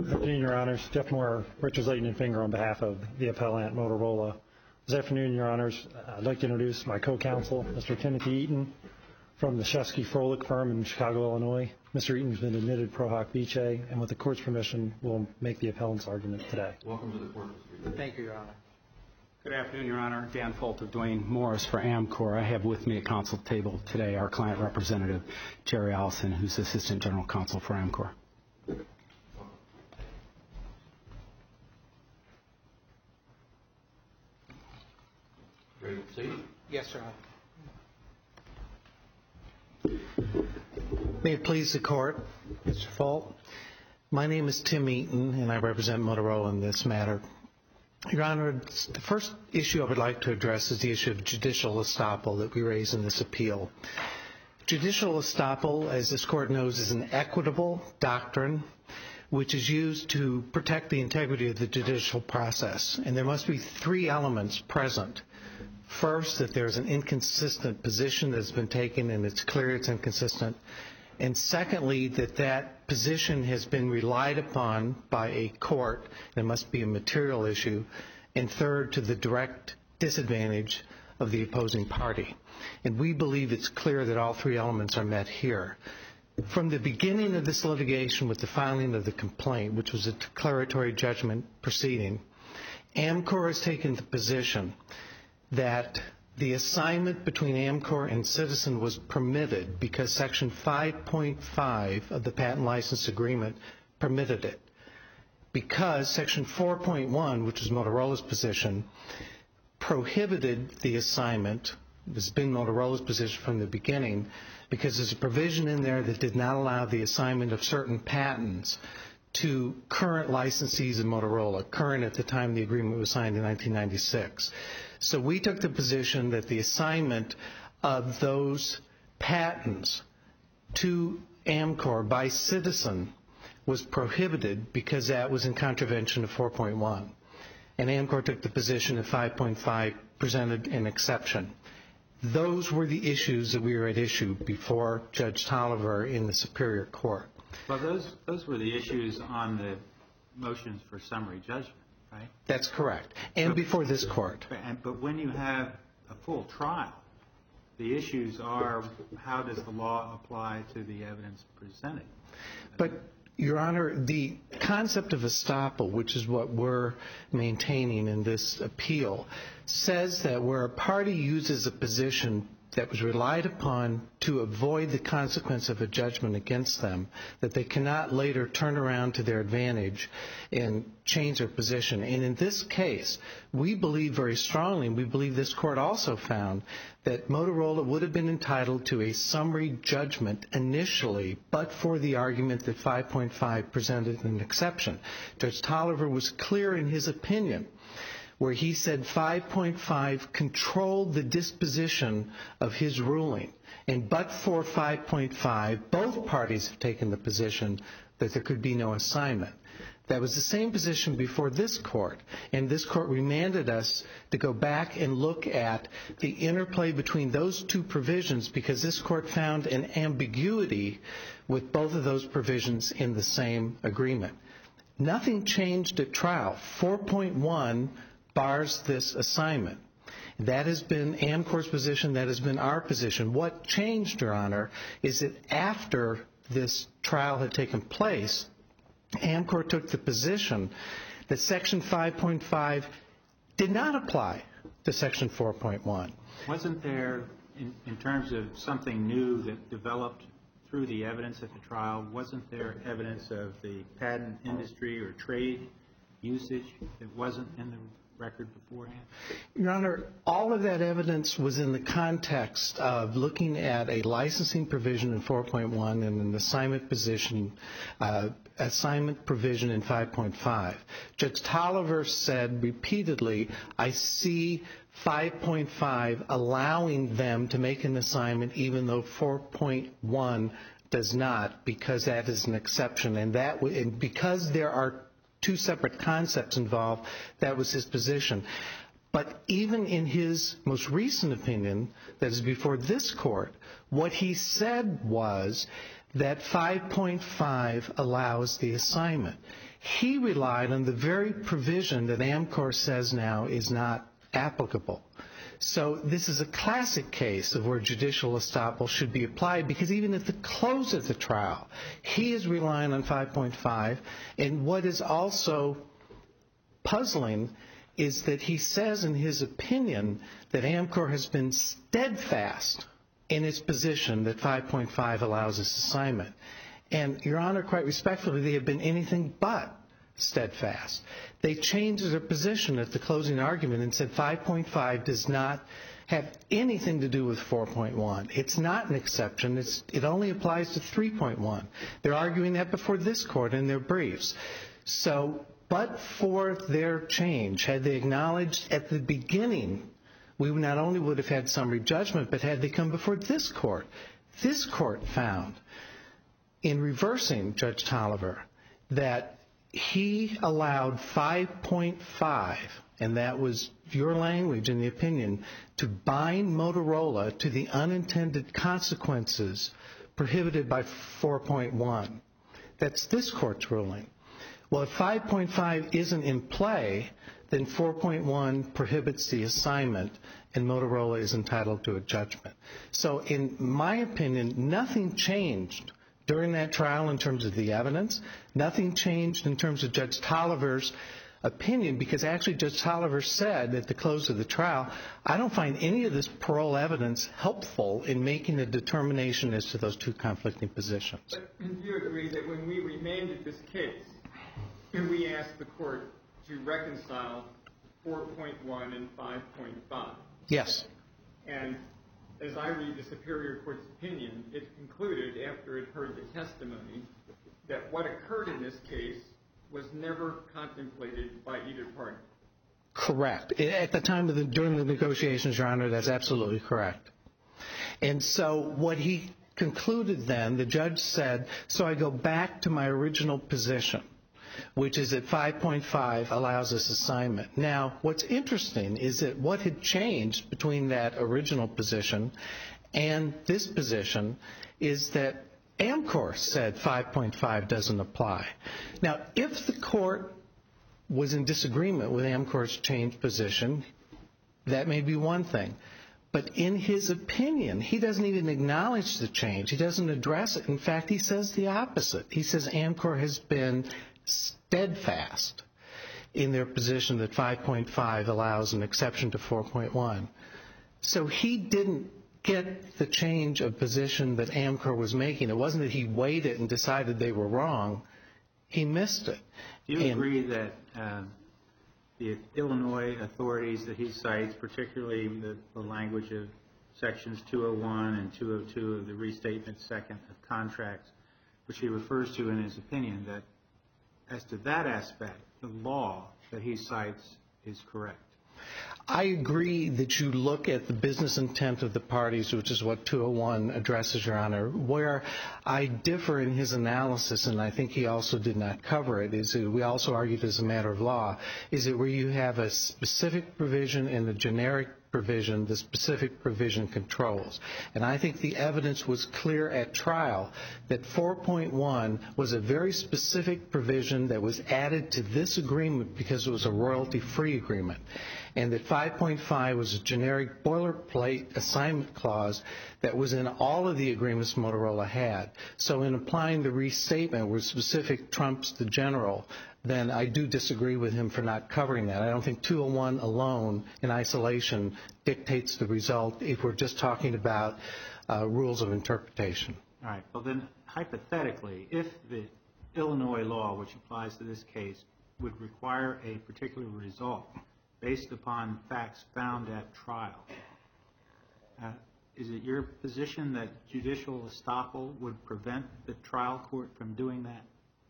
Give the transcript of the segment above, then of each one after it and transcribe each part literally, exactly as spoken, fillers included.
afternoon, Your Honors. Jeff Moore, Richards, Layton, and Finger on behalf of the appellant Motorola. This afternoon, Your Honors, I'd like to introduce my co-counsel, Mister Timothy Eaton, from the Shesky Froelich firm in Chicago, Illinois. Mister Eaton has been admitted pro hoc vice, and with the court's permission, will make the appellant's argument today. Welcome to the court, Mister Eaton. Thank you, Your Honor. Good afternoon, Your Honor. Dan Folt of Duane Morris for Amcor. I have with me at counsel table today our client representative, Jerry Allison, who's Assistant General Counsel for Amcor. Ready to proceed? Yes, Your Honor. May it please the court, Mister Folt. My name is Tim Eaton, and I represent Motorola in this matter. Your Honor, the first issue I would like to address is the issue of judicial estoppel that we raise in this appeal. Judicial estoppel, as this court knows, is an equitable doctrine which is used to protect the integrity of the judicial process. And there must be three elements present. First, that there's an inconsistent position that's been taken and it's clear it's inconsistent. And secondly, that that position has been relied upon by a court. There must be a material issue. And third, to the direct disadvantage of the opposing party. And we believe it's clear that all three elements are met here. From the beginning of this litigation with the filing of the complaint, which was a declaratory judgment proceeding, Amcor has taken the position that the assignment between Amcor and Citizen was permitted because Section five point five of the Patent License Agreement permitted it. Because Section four point one, which is Motorola's position, prohibited the assignment. This has been Motorola's position from the beginning because there's a provision in there that did not allow the assignment of certain patents to current licensees of Motorola, current at the time the agreement was signed in nineteen ninety-six. So we took the position that the assignment of those patents to Amcor by Citizen was prohibited because that was in contravention of four point one. And Amcor took the position that five point five presented an exception. Those were the issues that we were at issue before Judge Tolliver in the Superior Court. Well, those those were the issues on the motions for summary judgment, right? That's correct. And but, before this court. And, but when you have a full trial, the issues are how does the law apply to the evidence presented? But, Your Honor, the concept of estoppel, which is what we're maintaining in this appeal, says that where a party uses a position that was relied upon to avoid the consequence of a judgment against them, that they cannot later turn around to their advantage and change their position. And in this case, we believe very strongly, and we believe this court also found, that Motorola would have been entitled to a summary judgment initially, but for the argument that five point five presented an exception. Judge Tolliver was clear in his opinion where he said five point five controlled the disposition of his ruling. And but for five point five, both parties have taken the position that there could be no assignment. That was the same position before this court. And this court remanded us to go back and look at the interplay between those two provisions because this court found an ambiguity with both of those provisions in the same agreement. Nothing changed at trial. four point one bars this assignment. That has been Amcor's position. That has been our position. What changed, Your Honor, is that after this trial had taken place, Amcor took the position that Section five point five did not apply to Section four point one. Wasn't there, in, in terms of something new that developed through the evidence at the trial, wasn't there evidence of the patent industry or trade usage that wasn't in the record beforehand? Your Honor, all of that evidence was in the context of looking at a licensing provision in four point one and an assignment position, uh, assignment provision in five point five. Judge Tolliver said repeatedly, I see five point five allowing them to make an assignment even though four point one does not, because that is an exception. And that and because there are two separate concepts involved, that was his position. But even in his most recent opinion, that is before this court, what he said was that five point five allows the assignment. He relied on the very provision that Amcor says now is not applicable. So this is a classic case of where judicial estoppel should be applied, because even at the close of the trial, he is relying on five point five. And what is also puzzling is that he says in his opinion that Amcor has been steadfast in its position that five point five allows this assignment. And, Your Honor, quite respectfully, they have been anything but steadfast. They changed their position at the closing argument and said five point five does not have anything to do with four point one. It's not an exception. It's, it only applies to three point one. They're arguing that before this Court in their briefs. So, but for their change, had they acknowledged at the beginning, we not only would have had summary judgment, but had they come before this Court, this Court found in reversing Judge Tolliver that he allowed five point five, and that was your language in the opinion, to bind Motorola to the unintended consequences prohibited by four point one. That's this Court's ruling. Well, if five point five isn't in play, then four point one prohibits the assignment, and Motorola is entitled to a judgment. So in my opinion, nothing changed during that trial in terms of the evidence. Nothing changed in terms of Judge Tolliver's opinion, because actually Judge Tolliver said at the close of the trial, I don't find any of this parole evidence helpful in making a determination as to those two conflicting positions. But do you agree that when we remanded this case, and we asked the Court to reconcile four point one and five point five? Yes. And as I read the Superior Court's opinion, it concluded, after it heard the testimony, that what occurred in this case was never contemplated by either party. Correct. At the time of the, during the negotiations, Your Honor, that's absolutely correct. And so what he concluded then, the judge said, so I go back to my original position, which is that five point five allows this assignment. Now, what's interesting is that what had changed between that original position and this position is that Amcor said five point five doesn't apply. Now, if the Court was in disagreement with Amcor's changed position, that may be one thing. But in his opinion, he doesn't even acknowledge the change. He doesn't address it. In fact, he says the opposite. He says Amcor has been steadfast in their position that five point five allows an exception to four point one. So he didn't get the change of position that Amcor was making. It wasn't that he weighed it and decided they were wrong. He missed it. Do you And agree that uh, the Illinois authorities that he cites, particularly the, the language of sections two oh one and two oh two of the Restatement Second of Contracts, which he refers to in his opinion, that as to that aspect, the law that he cites is correct? I agree that you look at the business intent of the parties, which is what two oh one addresses, Your Honor. Where I differ in his analysis, and I think he also did not cover it, is that we also argued as a matter of law, is that where you have a specific provision and a generic provision, the specific provision controls. And I think the evidence was clear at trial that four point one was a very specific provision that was added to this agreement because it was a royalty-free agreement, and that five point five was a generic boilerplate assignment clause that was in all of the agreements Motorola had. So in applying the restatement where specific trumps the general, then I do disagree with him for not covering that. I don't think two oh one alone in isolation dictates the result if we're just talking about uh, rules of interpretation. All right. Well, then, hypothetically, if the Illinois law, which applies to this case, would require a particular result based upon facts found at trial, uh, is it your position that judicial estoppel would prevent the trial court from doing that?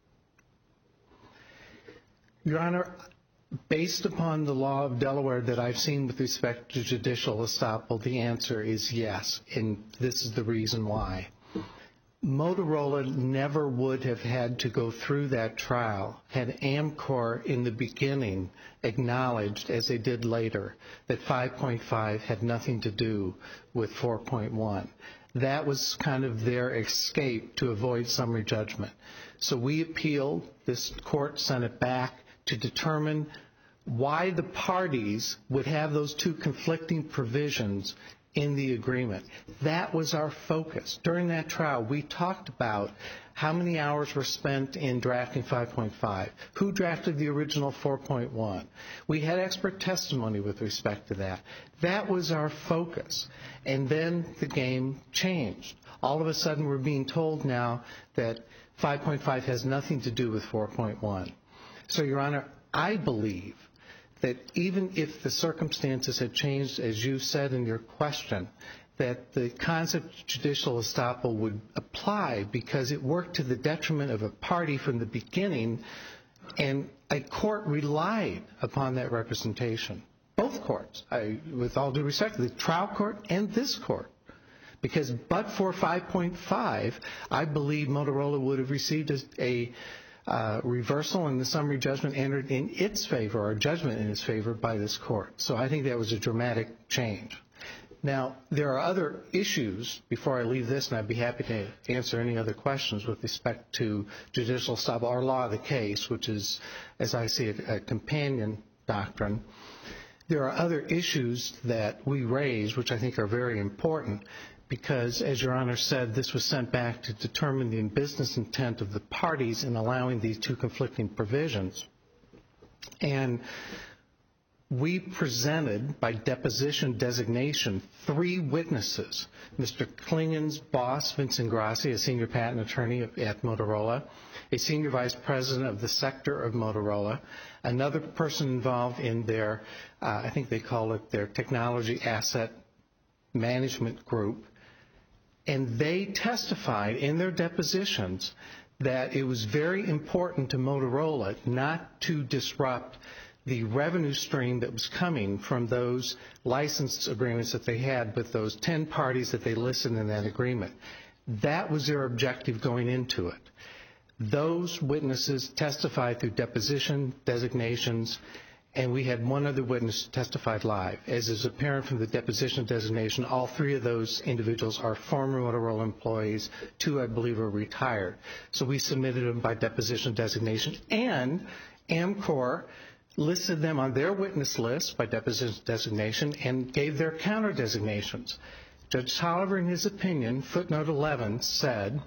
Your Honor, based upon the law of Delaware that I've seen with respect to judicial estoppel, the answer is yes, and this is the reason why. Motorola never would have had to go through that trial had Amcor in the beginning acknowledged, as they did later, that five point five had nothing to do with four point one. That was kind of their escape to avoid summary judgment. So we appealed. This court sent it back to determine why the parties would have those two conflicting provisions in the agreement. That was our focus. During that trial, we talked about how many hours were spent in drafting five point five, who drafted the original four point one. We had expert testimony with respect to that. That was our focus. And then the game changed. All of a sudden, we're being told now that five point five has nothing to do with four point one. So, Your Honor, I believe that even if the circumstances had changed, as you said in your question, that the concept of judicial estoppel would apply because it worked to the detriment of a party from the beginning, and a court relied upon that representation. Both courts, I, with all due respect, the trial court and this court. Because but for five point five, I believe Motorola would have received a, a uh, reversal and the summary judgment entered in its favor, or judgment in its favor, by this court. So I think that was a dramatic change. Now, there are other issues before I leave this, and I'd be happy to answer any other questions with respect to judicial estoppel or law of the case, which is, as I see it, a companion doctrine. There are other issues that we raise, which I think are very important, because, as Your Honor said, this was sent back to determine the business intent of the parties in allowing these two conflicting provisions. And we presented, by deposition designation, three witnesses. Mister Klingen's boss, Vincent Grassi, a senior patent attorney at Motorola, a senior vice president of the sector of Motorola, another person involved in their, uh, I think they call it their technology asset management group, and they testified in their depositions that it was very important to Motorola not to disrupt the revenue stream that was coming from those license agreements that they had with those ten parties that they listed in that agreement. That was their objective going into it. Those witnesses testified through deposition designations, and we had one other witness who testified live. As is apparent from the deposition designation, all three of those individuals are former Motorola employees. Two, I believe, are retired. So we submitted them by deposition designation, and Amcor listed them on their witness list by deposition designation and gave their counter designations. Judge Tolliver, in his opinion, footnote eleven, said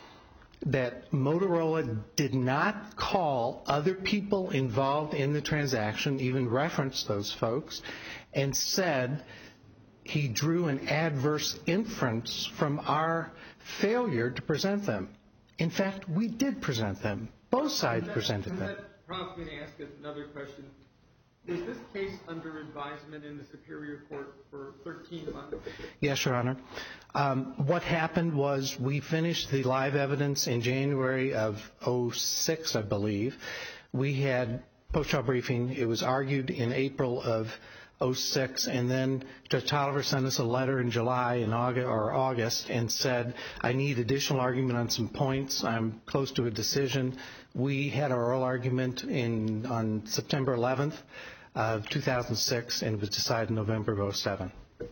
that Motorola did not call other people involved in the transaction, even referenced those folks, and said he drew an adverse inference from our failure to present them. In fact, we did present them. Both sides presented them. That prompts me to ask another question. Was this case under advisement in the Superior Court for thirteen months? Yes, Your Honor. Um, what happened was we finished the live evidence in January of oh six, I believe. We had post-trial briefing. It was argued in April of oh six, and then Judge Tolliver sent us a letter in July and August, or August and said, I need additional argument on some points. I'm close to a decision. We had our oral argument in on September eleventh of two thousand six, and it was decided in November of oh seven.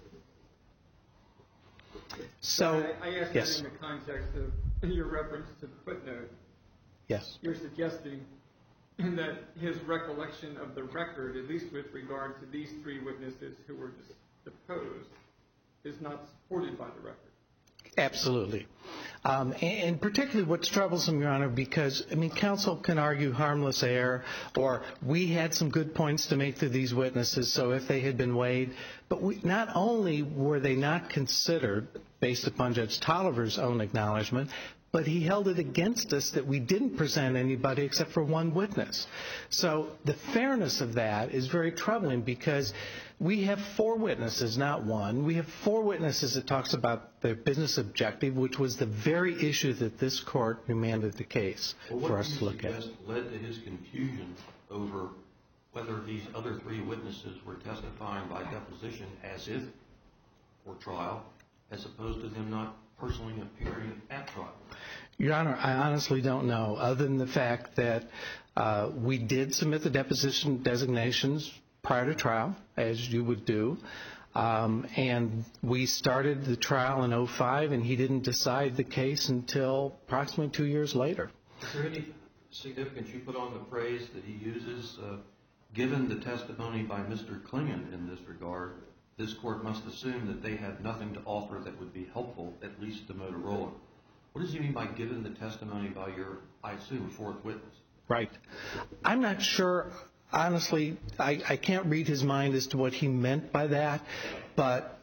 So, I, I asked yes. that in the context of your reference to the footnote. Yes. You're suggesting that his recollection of the record, at least with regard to these three witnesses who were deposed, is not supported by the record. Absolutely. Um, and, and particularly what's troublesome, Your Honor, because, I mean, counsel can argue harmless error, or we had some good points to make to these witnesses, so if they had been weighed, but we, not only were they not considered, based upon Judge Tolliver's own acknowledgement, but he held it against us that we didn't present anybody except for one witness. So the fairness of that is very troubling, because we have four witnesses, not one. We have four witnesses that talks about the business objective, which was the very issue that this court remanded the case well, for us to look at. What do you suggest led to his confusion over whether these other three witnesses were testifying by deposition as if for trial, as opposed to them not personally appearing at trial? Your Honor, I honestly don't know, other than the fact that uh, we did submit the deposition designations prior to trial, as you would do. Um, and we started the trial in oh five, and he didn't decide the case until approximately two years later. Is there any significance you put on the phrase that he uses, uh, given the testimony by Mister Klingon in this regard, this court must assume that they had nothing to offer that would be helpful, at least to Motorola? What does he mean by given the testimony by your, I assume, fourth witness? Right. I'm not sure, honestly, I, I can't read his mind as to what he meant by that, but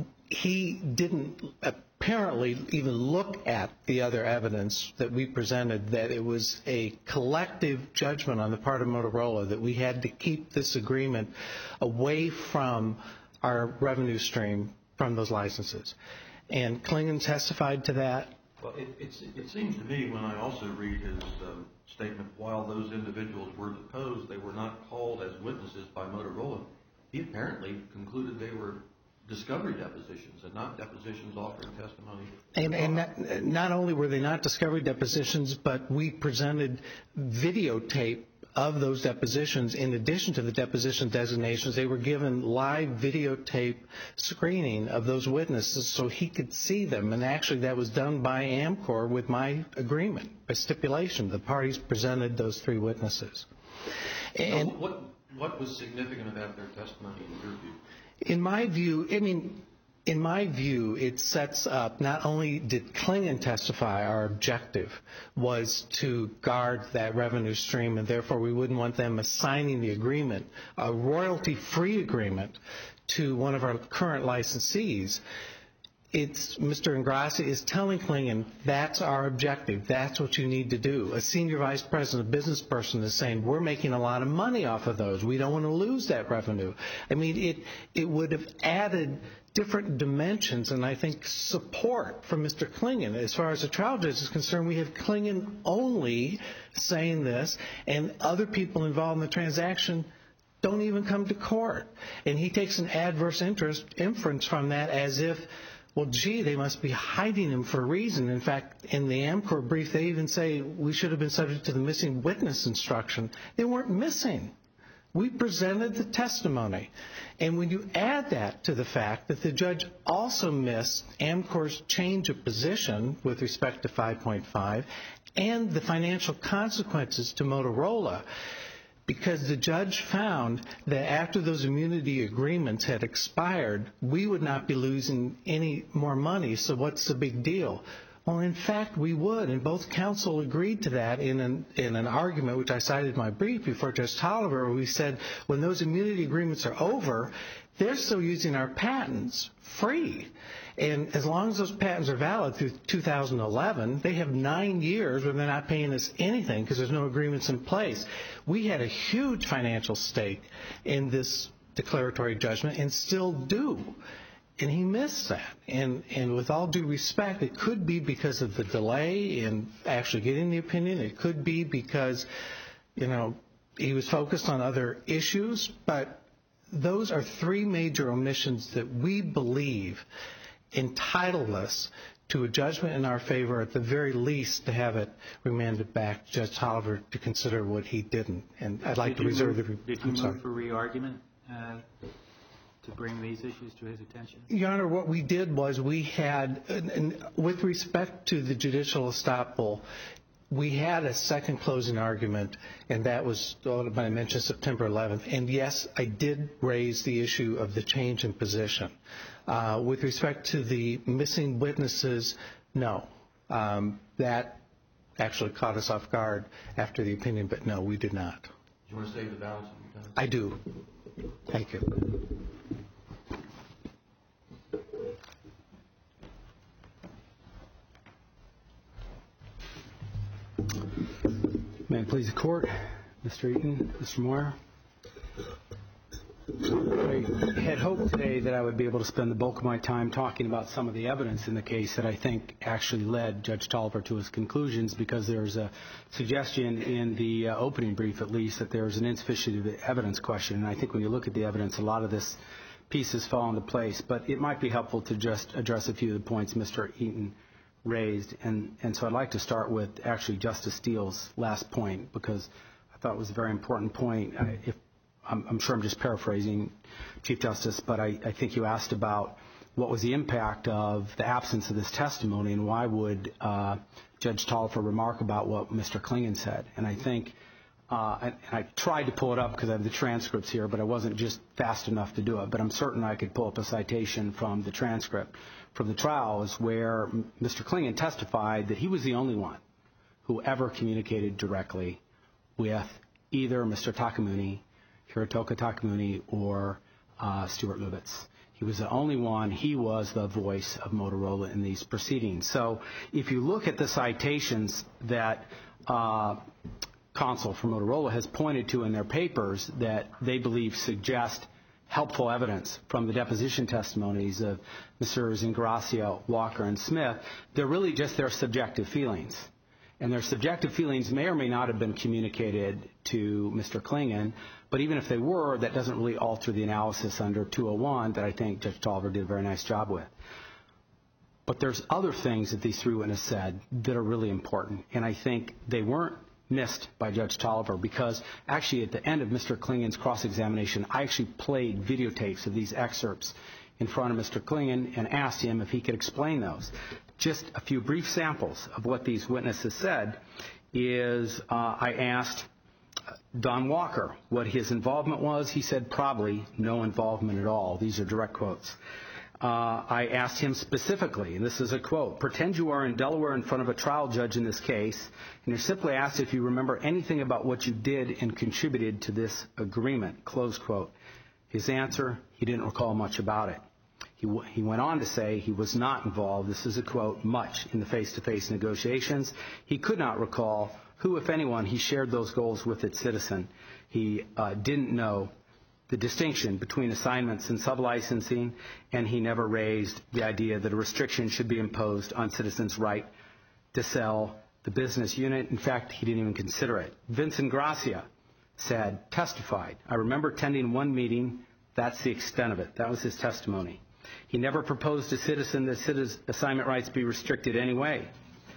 he didn't apparently even look at the other evidence that we presented, that it was a collective judgment on the part of Motorola that we had to keep this agreement away from our revenue stream from those licenses. And Klingon testified to that. Well, it, it's, it seems to me when I also read his um, statement, while those individuals were deposed, they were not called as witnesses by Motorola. He apparently concluded they were discovery depositions and not depositions offering testimony. And, and not, not only were they not discovery depositions, but we presented videotape of those depositions in addition to the deposition designations. They were given live videotape screening of those witnesses so he could see them. And actually that was done by AMCOR with my agreement, by stipulation. The parties presented those three witnesses. And so what, what was significant about their testimony in your view? In my view, I mean, in my view, it sets up, not only did Klingon testify, our objective was to guard that revenue stream, and therefore we wouldn't want them assigning the agreement, a royalty-free agreement, to one of our current licensees. It's Mister Ingrassi is telling Klingon, that's our objective, that's what you need to do. A senior vice president, a business person is saying, we're making a lot of money off of those. We don't want to lose that revenue. I mean, it, it would have added different dimensions and I think support from Mister Klingon. As far as the trial judge is concerned, we have Klingon only saying this, and other people involved in the transaction don't even come to court. And he takes an adverse interest inference from that as if, well, gee, they must be hiding him for a reason. In fact, in the AMCOR brief, they even say we should have been subject to the missing witness instruction. They weren't missing. We presented the testimony. And when you add that to the fact that the judge also missed AMCOR's change of position with respect to five point five and the financial consequences to Motorola, because the judge found that after those immunity agreements had expired, we would not be losing any more money, so what's the big deal? Well, in fact, we would, and both counsel agreed to that in an, in an argument, which I cited in my brief before Judge Tolliver, where we said when those immunity agreements are over, they're still using our patents free. And as long as those patents are valid through two thousand eleven, they have nine years where they're not paying us anything because there's no agreements in place. We had a huge financial stake in this declaratory judgment and still do. And he missed that. And, and with all due respect, it could be because of the delay in actually getting the opinion. It could be because, you know, he was focused on other issues. But those are three major omissions that we believe entitled us to a judgment in our favor, at the very least to have it remanded back to Judge Tolliver to consider what he didn't. And I'd like did to reserve move, the... Did you I'm move sorry. for re-argument uh, to bring these issues to his attention? Your Honor, what we did was we had, and, and with respect to the judicial estoppel, we had a second closing argument, and that was, when I mentioned September eleventh. And yes, I did raise the issue of the change in position. Uh, with respect to the missing witnesses, no. Um, that actually caught us off guard after the opinion, but no, we did not. Do you want to save the balance of your time? I do. Thank you. May it please the Court, Mister Eaton, Mister Moyer. I had hoped today that I would be able to spend the bulk of my time talking about some of the evidence in the case that I think actually led Judge Tolliver to his conclusions, because there's a suggestion in the uh, opening brief, at least, that there's an insufficient evidence question. And I think when you look at the evidence, a lot of this pieces fall into place. But it might be helpful to just address a few of the points Mister Eaton raised. And, and so I'd like to start with actually Justice Steele's last point, because I thought it was a very important point. I, if I'm, I'm sure I'm just paraphrasing, Chief Justice, but I, I think you asked about what was the impact of the absence of this testimony, and why would uh, Judge Tolliver remark about what Mister Klingon said. And I think, uh, and, and I tried to pull it up because I have the transcripts here, but I wasn't just fast enough to do it. But I'm certain I could pull up a citation from the transcript from the trials where Mister Klingon testified that he was the only one who ever communicated directly with either Mister Takamuni, Hirotoka Takamuni, or uh, Stuart Lubitz. He was the only one. He was the voice of Motorola in these proceedings. So if you look at the citations that uh, counsel for Motorola has pointed to in their papers that they believe suggest helpful evidence from the deposition testimonies of Messrs. Ingracia, Walker, and Smith, they're really just their subjective feelings. And their subjective feelings may or may not have been communicated to Mister Klingon, but even if they were, that doesn't really alter the analysis under two oh one that I think Judge Tolliver did a very nice job with. But there's other things that these three witnesses said that are really important, and I think they weren't missed by Judge Tolliver, because actually at the end of Mister Klingon's cross-examination, I actually played videotapes of these excerpts in front of Mister Klingon and asked him if he could explain those. Just a few brief samples of what these witnesses said is uh, I asked Don Walker what his involvement was. He said probably no involvement at all. These are direct quotes. Uh, I asked him specifically, and this is a quote, pretend you are in Delaware in front of a trial judge in this case, and you're simply asked if you remember anything about what you did and contributed to this agreement, close quote. His answer, he didn't recall much about it. He, w- he went on to say he was not involved, this is a quote, much in the face-to-face negotiations. He could not recall who, if anyone, he shared those goals with at Citizen. He uh, didn't know the distinction between assignments and sublicensing, and he never raised the idea that a restriction should be imposed on Citizen's right to sell the business unit. In fact, he didn't even consider it. Vincent Gracia said, testified, I remember attending one meeting, that's the extent of it. That was his testimony. He never proposed to Citizen that Citizen assignment rights be restricted anyway.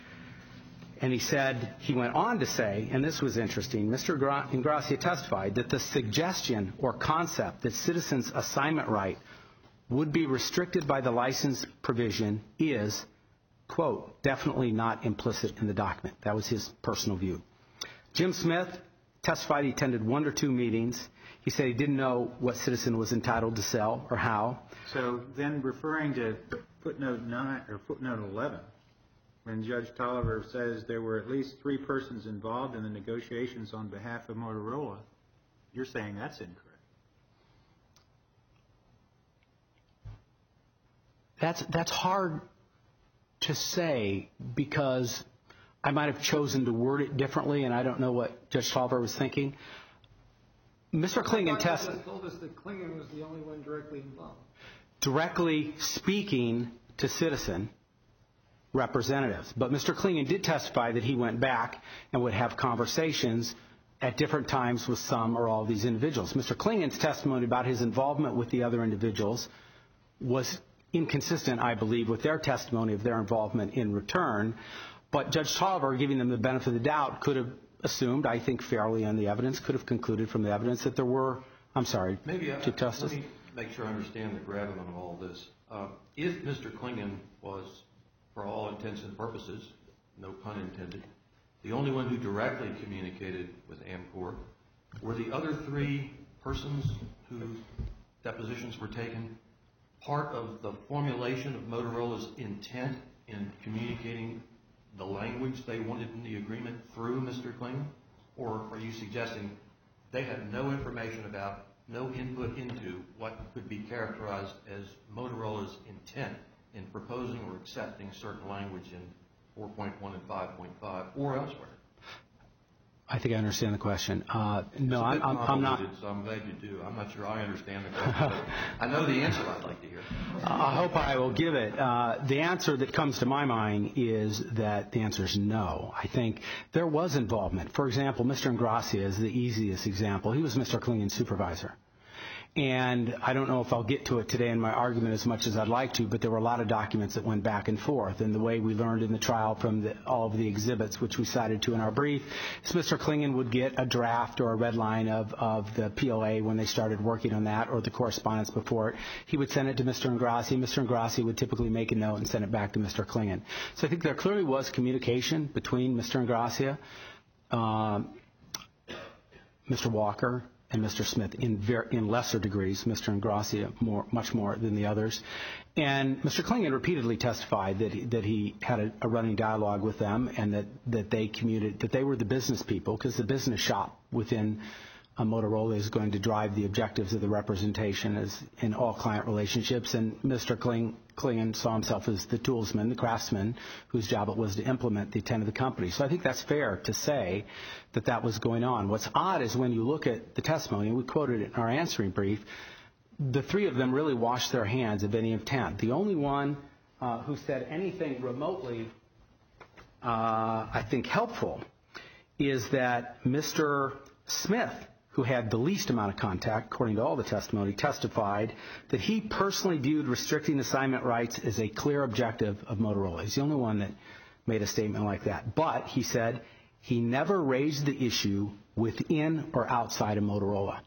And he said, he went on to say, and this was interesting, Mister Ingracia testified that the suggestion or concept that Citizen's assignment right would be restricted by the license provision is, quote, definitely not implicit in the document. That was his personal view. Jim Smith testified he attended one or two meetings. He said he didn't know what Citizen was entitled to sell or how. So then referring to footnote nine or footnote eleven, when Judge Tolliver says there were at least three persons involved in the negotiations on behalf of Motorola, you're saying that's incorrect. That's that's hard to say because I might have chosen to word it differently, and I don't know what Judge Tolliver was thinking. Mister Klingon testified. told us that Klingon was the only one directly involved. Directly speaking to Citizen representatives. But Mister Klingon did testify that he went back and would have conversations at different times with some or all of these individuals. Mister Klingon's testimony about his involvement with the other individuals was inconsistent, I believe, with their testimony of their involvement in return. But Judge Tolliver, giving them the benefit of the doubt, could have assumed, I think fairly on the evidence, could have concluded from the evidence that there were, I'm sorry, Maybe I, Chief Justice. Let me make sure I understand the gravamen of all this. Uh, if Mister Klingon was, for all intents and purposes, no pun intended, the only one who directly communicated with Amcor, were the other three persons whose depositions were taken part of the formulation of Motorola's intent in communicating the language they wanted in the agreement through Mister Klingon? Or are you suggesting they had no information about, no input into what could be characterized as Motorola's intent in proposing or accepting certain language in four point one and five point five or elsewhere? I think I understand the question. Uh, no, It's a bit I'm, I'm not. So I'm glad you do. I'm not sure I understand the question. I know the answer I'd like to hear. I hope I will give it. Uh, the answer that comes to my mind is that the answer is no. I think there was involvement. For example, Mister Ingracia is the easiest example. He was Mister Klingon's supervisor. And I don't know if I'll get to it today in my argument as much as I'd like to, but there were a lot of documents that went back and forth. And the way we learned in the trial from the, all of the exhibits, which we cited to in our brief, is Mister Klingon would get a draft or a red line of, of the P O A when they started working on that, or the correspondence before it. He would send it to Mister Ingrassi. Mister Ingrassi would typically make a note and send it back to Mister Klingon. So I think there clearly was communication between Mister Ingrassi, uh, Mister Walker, and Mister Smith in, ver- in lesser degrees, Mister Ingrassi more, much more than the others. And Mister Klingon repeatedly testified that he, that he had a, a running dialogue with them, and that, that they commuted, that they were the business people, because the business shop within uh, Motorola is going to drive the objectives of the representation as in all client relationships. And Mister Kling, Klingon saw himself as the toolsman, the craftsman, whose job it was to implement the intent of the company. So I think that's fair to say that that was going on. What's odd is when you look at the testimony, and we quoted it in our answering brief, the three of them really washed their hands of any intent. The only one uh, who said anything remotely, uh, I think, helpful is that Mister Smith, who had the least amount of contact, according to all the testimony, testified that he personally viewed restricting assignment rights as a clear objective of Motorola. He's the only one that made a statement like that. But, he said, he never raised the issue within or outside of Motorola.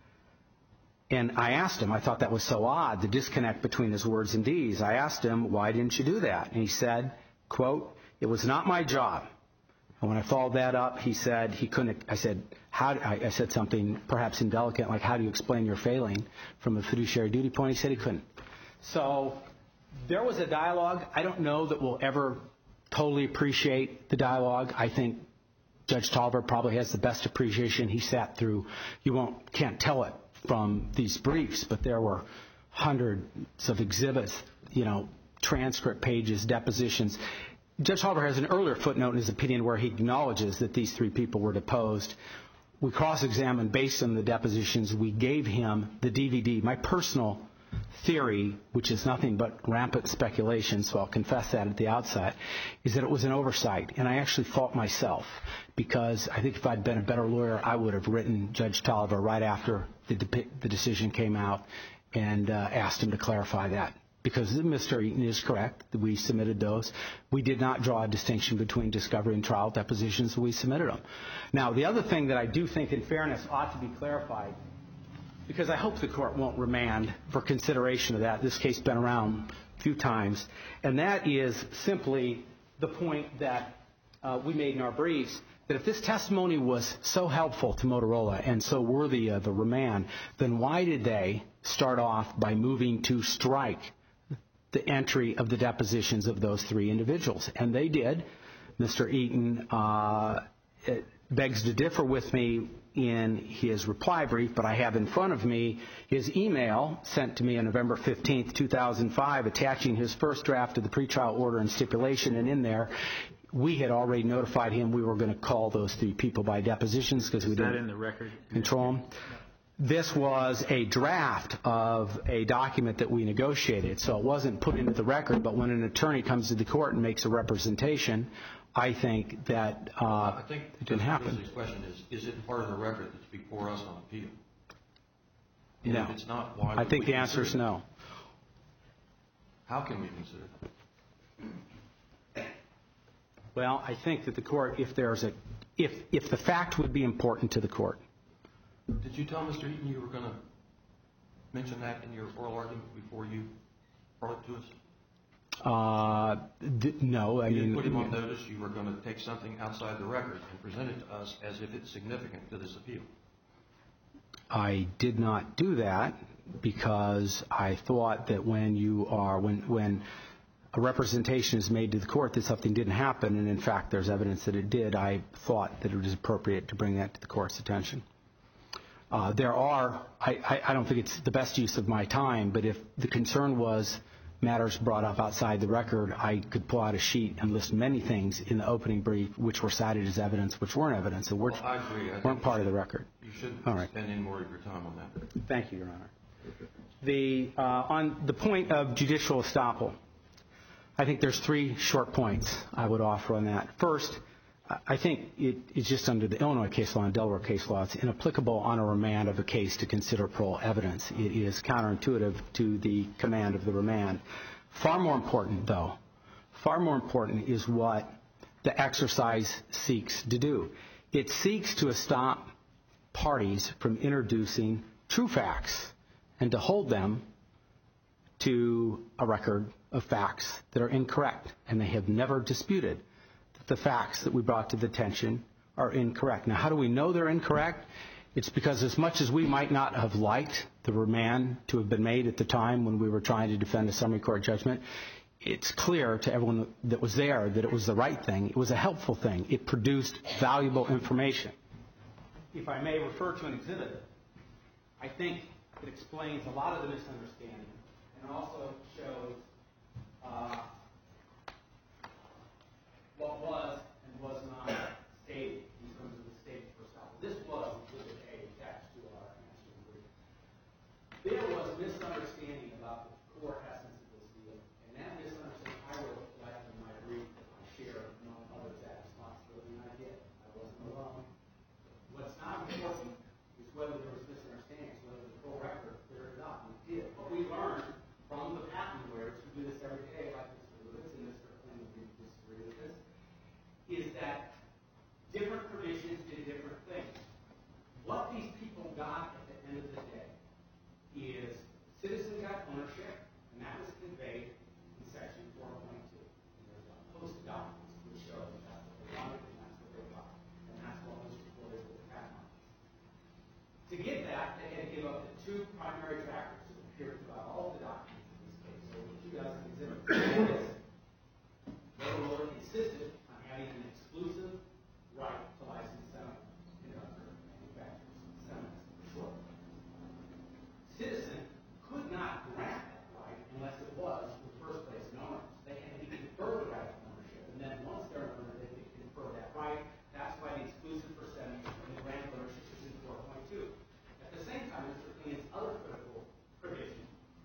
And I asked him, I thought that was so odd, the disconnect between his words and deeds. I asked him, why didn't you do that? And he said, quote, "It was not my job." And when I followed that up, he said he couldn't. I said, how? I, I said something perhaps indelicate, like, how do you explain your failing from a fiduciary duty point? He said he couldn't. So there was a dialogue. I don't know that we'll ever totally appreciate the dialogue. I think Judge Tolliver probably has the best appreciation. He sat through. You won't can't tell it from these briefs, but there were hundreds of exhibits, you know, transcript pages, depositions. Judge Tolliver has an earlier footnote in his opinion where he acknowledges that these three people were deposed. We cross-examined based on the depositions. We gave him the D V D. My personal theory, which is nothing but rampant speculation, so I'll confess that at the outset, is that it was an oversight. And I actually fault myself, because I think if I'd been a better lawyer, I would have written Judge Tolliver right after the, de- the decision came out and uh, asked him to clarify that. Because Mister Eaton is correct that we submitted those. We did not draw a distinction between discovery and trial depositions. We submitted them. Now, the other thing that I do think, in fairness, ought to be clarified, because I hope the court won't remand for consideration of that. This case has been around a few times. And that is simply the point that uh, we made in our briefs, that if this testimony was so helpful to Motorola and so worthy of a remand, then why did they start off by moving to strike the entry of the depositions of those three individuals? And they did. Mister Eaton uh, begs to differ with me in his reply brief, but I have in front of me his email sent to me on November fifteenth, two thousand five, attaching his first draft of the pretrial order and stipulation, and in there we had already notified him we were going to call those three people by depositions because we didn't in the record? control them. This was a draft of a document that we negotiated, so it wasn't put into the record, but when an attorney comes to the court and makes a representation, I think that uh, I think it didn't happen. The question is, is it part of the record that's before us on appeal? And No. if it's not, why I would think we the answer is consider it? no. How can we consider it? Well, I think that the court, if there's a, if if the fact would be important to the court. Did you tell Mister Eaton you were going to mention that in your oral argument before you brought it to us? Uh, th- no, I You didn't mean, put him on notice you were going to take something outside the record and present it to us as if it's significant to this appeal. I did not do that because I thought that when you are when when a representation is made to the court that something didn't happen, and in fact there's evidence that it did, I thought that it was appropriate to bring that to the court's attention. Uh, there are, I, I, I don't think it's the best use of my time, but if the concern was matters brought up outside the record, I could pull out a sheet and list many things in the opening brief which were cited as evidence, which weren't evidence, and which Well, I agree. I think weren't you part of should- the record. You shouldn't All right. spend any more of your time on that. Thank you, Your Honor. The, uh, on the point of judicial estoppel, I think there's three short points I would offer on that. First, I think it, it's just under the Illinois case law and Delaware case law, it's inapplicable on a remand of a case to consider parole evidence. It is counterintuitive to the command of the remand. Far more important, though, far more important is what the exercise seeks to do. It seeks to stop parties from introducing true facts and to hold them to a record of facts that are incorrect, and they have never disputed that the facts that we brought to the attention are incorrect. Now, how do we know they're incorrect? It's because as much as we might not have liked the remand to have been made at the time when we were trying to defend a summary court judgment, it's clear to everyone that was there that it was the right thing. It was a helpful thing. It produced valuable information. If I may refer to an exhibit, I think it explains a lot of the misunderstanding and also shows uh, what was and was not stated in terms of the state's perspective. This was Exhibit A attached to our answer brief. There was misunderstanding about the core essence of this deal, and that misunderstanding I would have left in my brief that I shared among others that responsibility, and I did. I wasn't alone. What's not important is whether there was misunderstanding, whether the full record cleared it up. We did. What we learned from the patent lawyers who do this every day, like Mister Lewis and Mister Flynn, who disagree with this, is that different provisions did different things. What these people got at the end of the day is citizen got ownership, and that was conveyed in Section four point two. There's a host of documents which show that that's what they wanted and that's what they got. And that's what was recorded with the patent office. To get that, they had to give up the two primary factors that appear throughout all of the documents in this case. So in two thousand exhibit, Motorola insisted on having an exclusive right to license semiconductor manufacturers, semis for short. Citizen could not grant that right unless it was, in the first place, an owner. They had to confer the right of ownership, and then once they're an owner, they could confer that right. That's why the exclusive for semis and the grant of ownership is in four point two. At the same time, Mister Clean's other critical provision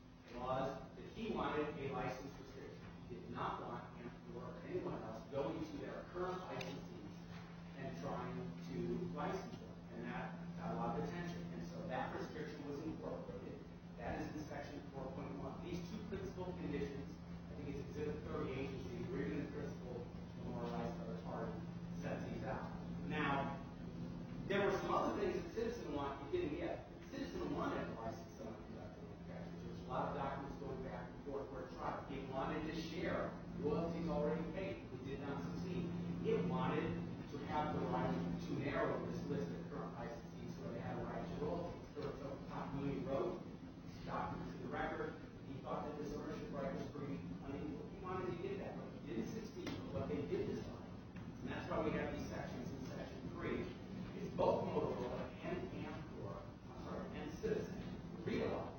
was that he wanted a license restriction. He did not want Amcor or anyone else going to their current licensees and trying to license them, and that got a lot of attention. And so that restriction was incorporated. That is in Section four point one. These two principal conditions, I think it's Exhibit thirty-eight, which is the agreement in principle memorialized by the party, sets these out. Now, there were some other things that Citizen wanted, he didn't get. Citizen wanted to license semiconductor manufacturers. There's a lot of documents going back and forth where it tried. It wanted to share royalties already paid. It did not succeed. It wanted to have the right to narrow this list of current licensees where they had a right to royalties. There was a continuity road, documents in the record. He thought that this ownership right was pretty unequal. He wanted to get that, but he didn't succeed. But what they did design, and that's why we have these sections in Section three, is both Motorola and Amcor, I'm sorry, and Citizen realized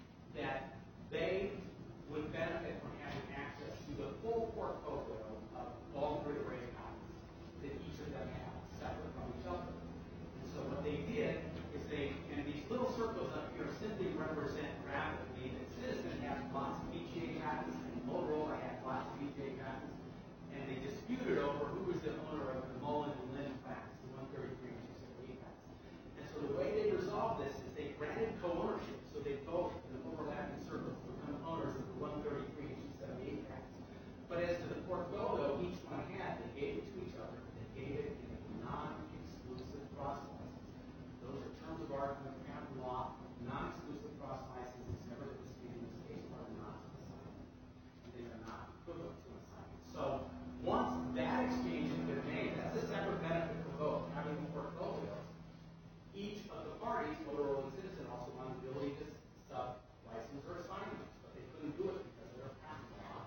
that they would benefit from having access to the full portfolio of all the array patents that each of them had, separate from each other. And so what they did is they, and these little circles up here simply represent graphically that Citizen had lots of V G A patents and Motorola had lots of V G A patents, and they disputed over who was the owner of the Mullen and Lynn patents, the one thirty-three and two seventy-eight patents. And so the way they resolved this is they granted co-ownership, so they both, in the overlapping circles, become owners of the one thirty-three and two seventy-eight patents. But as to the portfolio each one had, they gave it to each other. They gave it in a non-exclusive cross license. Those are terms of art in the patent law. Non-exclusive cross license is never the dispute in this case, are not an assignment. And they are not equivalent to an assignment. So once that exchange has been made, that's a separate benefit for both. Having the portfolios, each of the parties, Motorola and Citizen, also wanted the ability to sub-license or assignments, but they couldn't do it because of their patent law.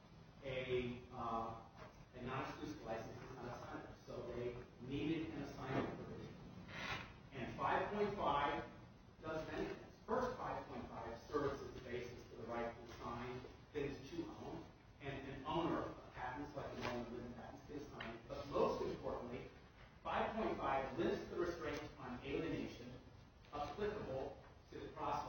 A, uh, a non-exclusive license is not assignment, so they needed an assignment provision. And five point five does many things. First, five point five serves as the basis for the right to assign things to own, and an owner of patents like the Mullen and Lynn patents is assigned. But most importantly, five point five lists the restraints on alienation applicable to the cross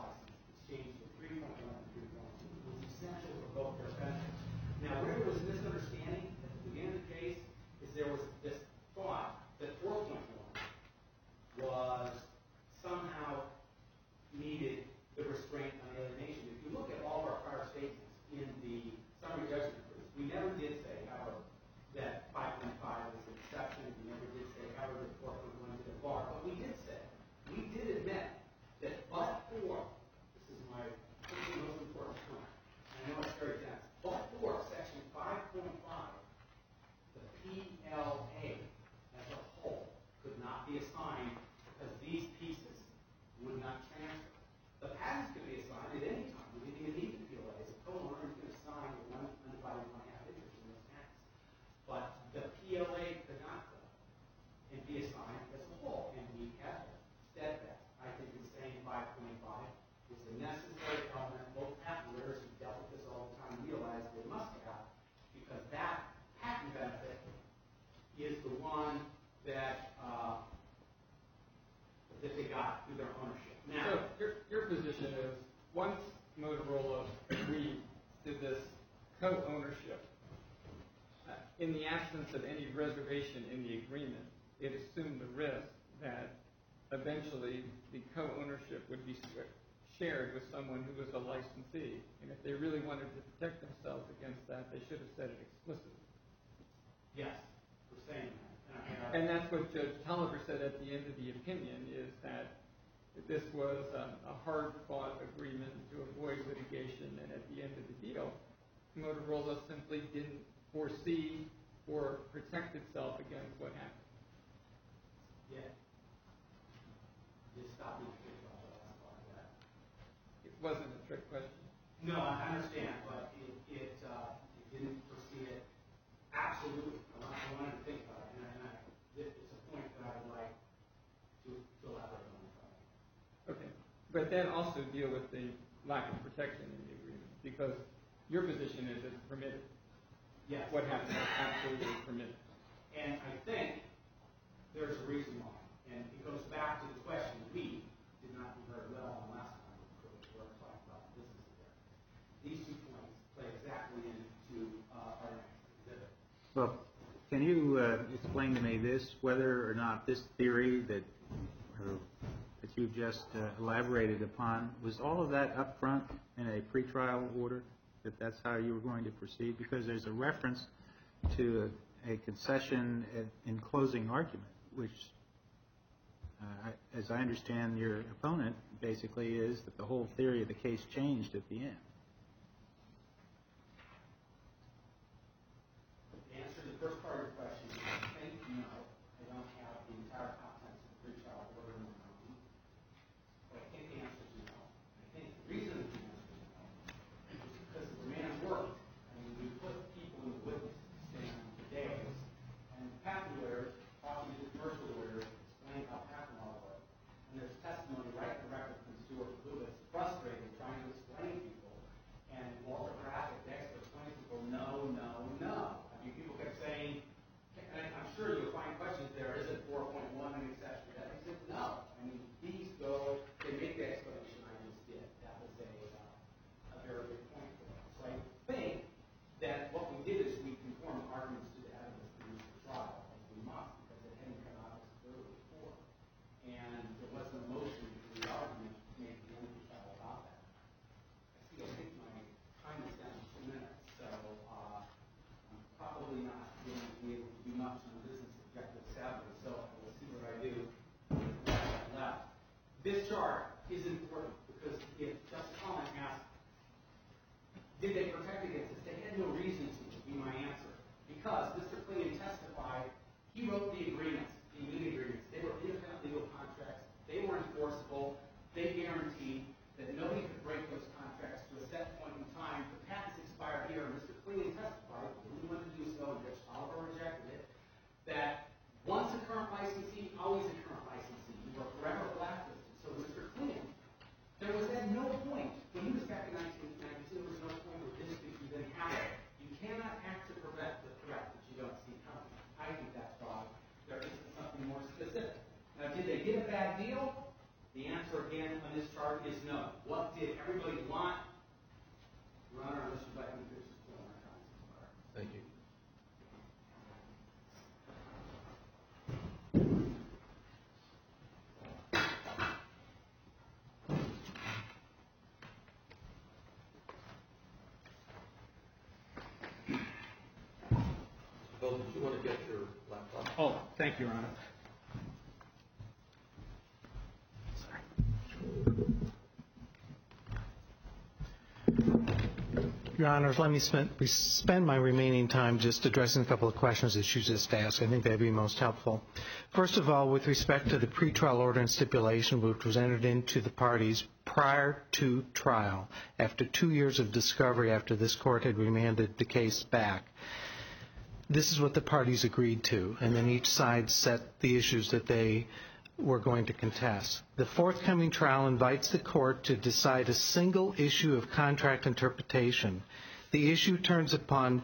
got through their ownership. Now, So your, your position is, once Motorola agreed to this co-ownership, uh, in the absence of any reservation in the agreement, it assumed the risk that eventually the co-ownership would be sw- shared with someone who was a licensee. And if they really wanted to protect themselves against that, they should have said it explicitly. yes, we're saying that. And, And that's what Judge Tolliver said at the end of the opinion, is that this was um, a hard-fought agreement to avoid litigation, and at the end of the deal, Motorola simply didn't foresee or protect itself against what happened. yeah. Just stop me if about the last part of that. It wasn't a trick question. No, I understand, but it, it, uh, it didn't foresee it. Absolutely. I want- I wanted to think about it, and I, and I, it- it's a point that I would like to, to elaborate on. Okay. But then also deal with the lack of protection in the agreement, because your position is it's permitted. Yes. What happened is absolutely permitted. And I think there's a reason why. And it goes back to the question we did not do very well on last time we were talking about the business there. These two points play exactly into uh, our next exhibit. Well, can you uh, explain to me this, whether or not this theory that uh, that you've just uh, elaborated upon, was all of that up front in a pretrial order, that that's how you were going to proceed? Because there's a reference to a, a concession in closing argument, which, uh, I- as I understand your opponent, basically is that the whole theory of the case changed at the end. To answer the first part of your question, I think no. I don't have the entire contents of the pretrial order in my mind. But I think the answer is no. I think the reason the answer is no is because the demand worked. I mean, we put people in the witness stand for days, and the patent lawyers, talking to the commercial lawyers, explained how patent law worked. And there's testimony right in the record from Stuart Lewis, frustrated, trying to explain to people. And Walter Graphic, the expert, explained to people, no, no, no. I mean, people kept saying, and I'm sure you'll find questions there, is it four point one an exception? That he said, no. I mean, these go, they make the explanation I just did. That was a, uh, a very good point for them. So I think that what we did is we conformed arguments to the evidence produced at trial, as we must, because it hadn't come out as clearly before. And there wasn't a motion for the argument to make the end of the trial about that. I see, I think my time is down to two minutes, so uh, I'm probably not going to be able to do much on business objective sadly, so we'll see what I do with what I have left. This chart is important because if Justice Collins asked, did they protect against this? They had no reason to, would be my answer. Because Mister Clinton testified, he wrote the agreements, the immunity agreements. They were independent legal contracts. They were enforceable. They guaranteed that nobody could break those contracts to a set point in time. The patents expired here. Mister Clinton testified, he didn't want to do so, and Judge Oliver rejected it, that once a current licensee, always a current licensee. You were forever blacklisted. So Mister Clinton, there was at no point, when he was back in nineteen ninety-two, there was no point where this could even happen. You cannot act to prevent the threat that you don't see coming. I think that's why there isn't something more specific. Now, did they get a bad deal? The answer, again, on this chart is no. What did everybody want? Your Honor, unless you'd like me to finish this point, my time is expired. Thank you. Bill, did you want to get your laptop? Oh, thank you, Your Honor. Your Honors, let me spend, spend my remaining time just addressing a couple of questions that you just asked. I think that'd be most helpful. First of all, with respect to the pretrial order and stipulation which was entered into the parties prior to trial, after two years of discovery after this court had remanded the case back, this is what the parties agreed to, and then each side set the issues that they were going to contest. The forthcoming trial invites the court to decide a single issue of contract interpretation. The issue turns upon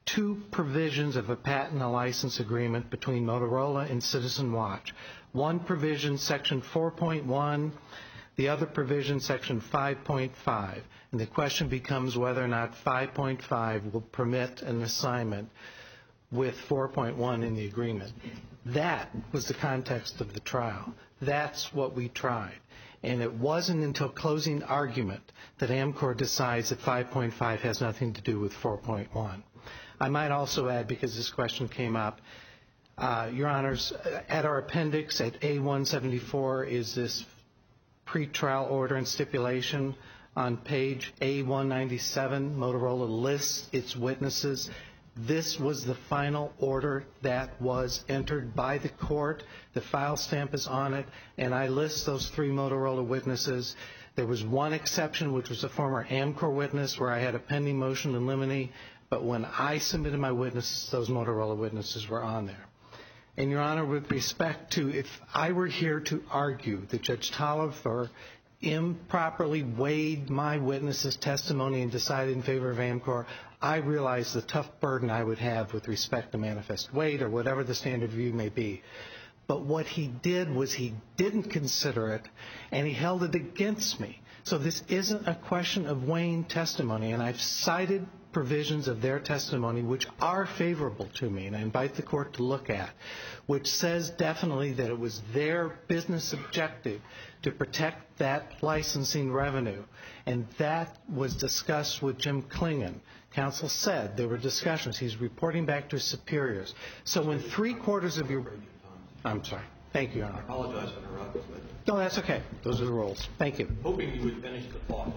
two provisions of a patent and license agreement between Motorola and Citizen Watch. One provision, Section four point one, the other provision, Section five point five. And the question becomes whether or not five point five will permit an assignment with four point one in the agreement. That was the context of the trial. That's what we tried. And it wasn't until closing argument that Amcor decides that five point five has nothing to do with four point one. I might also add, because this question came up, uh, Your Honors, at our appendix at A one seventy-four is this pretrial order and stipulation. On page A one ninety-seven, Motorola lists its witnesses. This was the final order that was entered by the court. The file stamp is on it, and I list those three Motorola witnesses. There was one exception, which was a former Amcor witness, where I had a pending motion in limine, but when I submitted my witnesses, those Motorola witnesses were on there. And, Your Honor, with respect to, if I were here to argue that Judge Tolliver improperly weighed my witnesses' testimony and decided in favor of Amcor, I realize the tough burden I would have with respect to manifest weight or whatever the standard view may be. But what he did was he didn't consider it, and he held it against me. So this isn't a question of weighing testimony, and I've cited provisions of their testimony which are favorable to me, and I invite the court to look at, which says definitely that it was their business objective to protect that licensing revenue. And that was discussed with Jim Klingon. Counsel said there were discussions. He's reporting back to his superiors. So when three quarters of your... I'm sorry. Thank you, Your Honor. I apologize for interrupting, but No, that's okay. Those are the rules. Thank you. hoping you would finish the thought.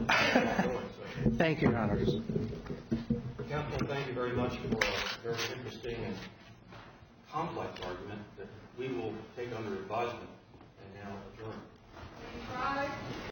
Thank you, Your Honors. Counsel, thank you very much for a very interesting and complex argument that we will take under advisement and now adjourn. Rise.